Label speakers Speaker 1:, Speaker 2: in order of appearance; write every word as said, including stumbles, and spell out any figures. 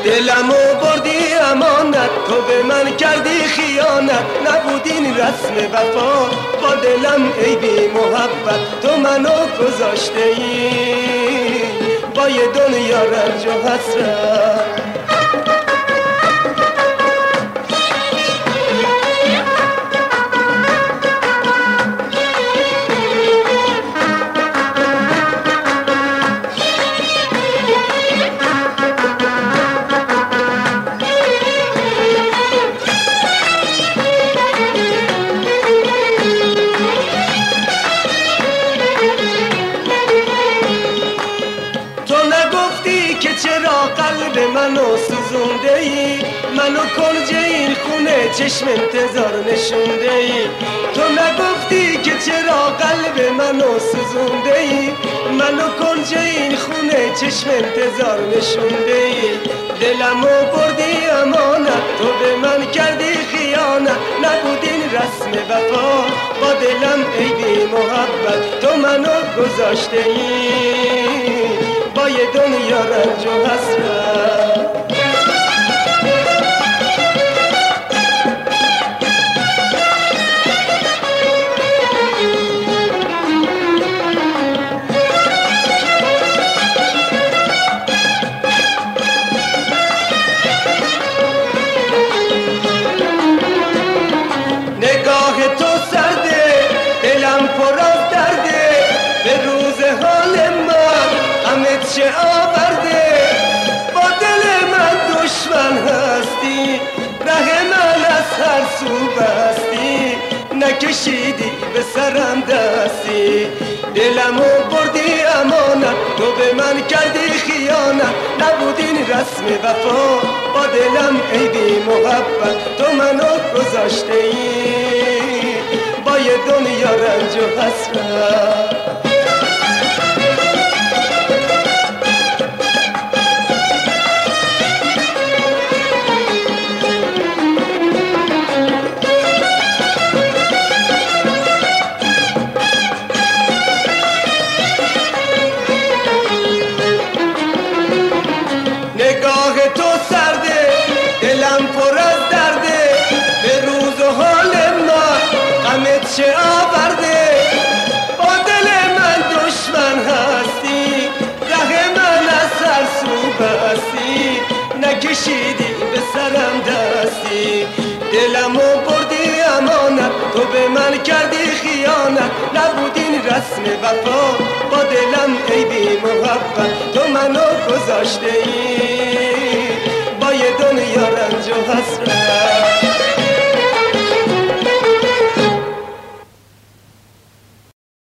Speaker 1: دلمو بردی امانت، تو به من کردی خیانت، نبودین رسم وفا با دلم ای بی محبت. تو منو گذاشته ای با یه دنیا رنج و حسرت. چرا قلب منو سوزونده ای، منو کنج این خونه چشم انتظار نشونده ای. تو نگفتی که چرا قلب منو سوزونده ای، منو کنج این خونه چشم انتظار نشونده ای. دلمو بردی امانت، تو به من کردی خیانت، نبودین رسم وفا با دلم ای بی محبت. تو منو گذاشته ای با یه دنیا رنج و حسرت. نگاه تو سرده، دلم پر از درده، به روز حال من غمت چه آورده. با دل من دشمن هستی، ره من از هر سو بستی، نکشیدی به سرم دستی. دلمو بردی امانت، تو به من کردی خیانت، نبودین رسم وفا با دلم ای بی محبت. تو منو گذاشته ای با یه دنیا رنج و حسرت. نگاه تو سرده، دلم پر از درده، به روز و حال من غمت چه آورده. با دل من دشمن هستی، ره من از هر سو بستی، نکشیدی به سرم دستی. دلمو بردی امانت، تو به من کردی خیانت، نبودین رسم وفا با دلم ای بی محبت. تو منو گذاشته ای با یه دنیا رنج و حسرت.